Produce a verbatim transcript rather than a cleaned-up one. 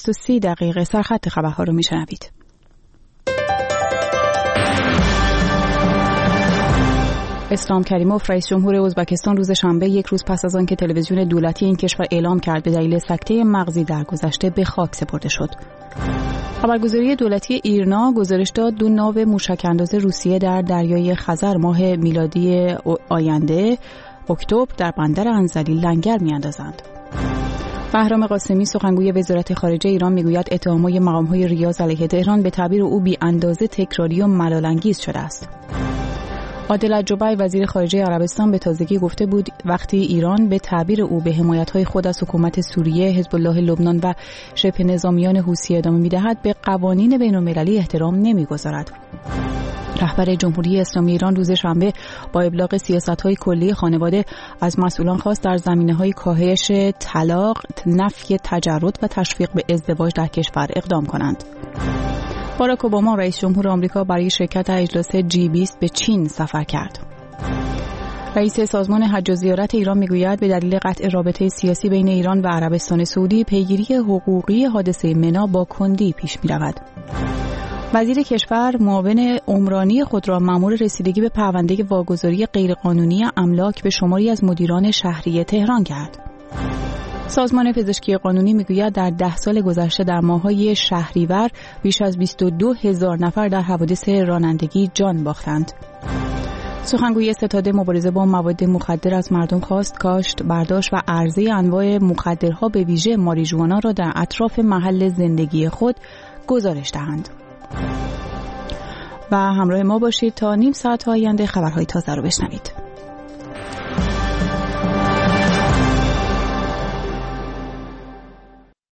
شصت و سی دقیقه سرخط خبرها رو میشنوید. اسلام کریموف رئیس جمهور ازبکستان روز شنبه یک روز پس از آن که تلویزیون دولتی این کشور اعلام کرد به دلیل سکته مغزی درگذشته به خاک سپرده شد. خبرگزاری دولتی ایرنا گزارش داد دو ناو موشک‌انداز روسیه در دریای خزر ماه میلادی آینده اکتبر در بندر انزلی لنگر می‌اندازند. بهرام قاسمی سخنگوی وزارت خارجه ایران میگوید اتهامات مقام‌های ریاض علیه تهران به تعبیر او بی اندازه تکراری و ملال‌انگیز شده است. عادل الجبیع وزیر خارجه عربستان به تازگی گفته بود وقتی ایران به تعبیر او به حمایت‌های خود از حکومت سوریه، حزب الله لبنان و شبه نظامیان حوثی ادامه می‌دهد به قوانین بین‌المللی احترام نمی‌گذارد. رهبر جمهوری اسلامی ایران روز شنبه با ابلاغ سیاست‌های کلی خانواده از مسئولان خواست در زمینه‌های کاهش طلاق، نفی تجرد و تشویق به ازدواج در کشور اقدام کنند. باراک اوباما رئیس جمهور آمریکا برای شرکت در اجلاس جی بیست به چین سفر کرد. رئیس سازمان حج و زیارت ایران میگوید به دلیل قطع رابطه سیاسی بین ایران و عربستان سعودی پیگیری حقوقی حادثه منا با کندی پیش می‌رود. وزیر کشور معاون عمرانی خود را مأمور رسیدگی به پرونده واگذاری غیرقانونی املاک به شماری از مدیران شهری تهران کرد. سازمان پزشکی قانونی میگوید در ده سال گذشته در ماه‌های شهریور بیش از بیست و دو هزار نفر در حوادث رانندگی جان باختند. سخنگوی ستاد مبارزه با مواد مخدر از مردم خواست کاشت، برداشت و عرضه انواع مخدرها به ویژه ماریجوانا را در اطراف محل زندگی خود گزارش دهند. و همراه ما باشید تا نیم ساعت آینده خبرهای تازه رو بشنوید.